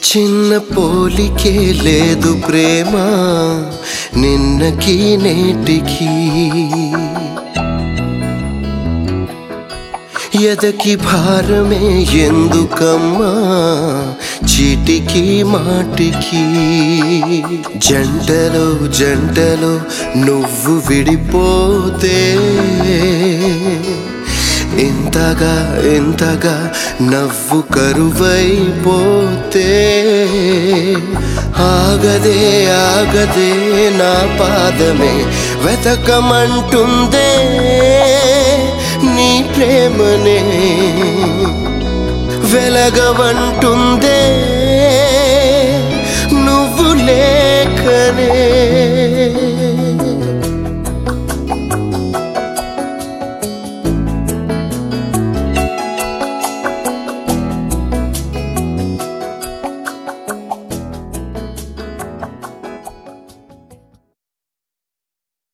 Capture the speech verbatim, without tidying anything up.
చిన్న పోలికే లేదు ప్రేమ నిన్నకి నేటికి ఎదకి భారమే ఎందుకమ్మా చీటికి మాటికి జంటలో జంటలో నువ్వు విడిపోతే ఇంతగా ఇంతగా నవ్వు కరువైపోతే ఆగదే ఆగదే నా పాదమే వెతకమంటుందే నీ ప్రేమనే వెలగవంటుందే నువ్వు లేకనే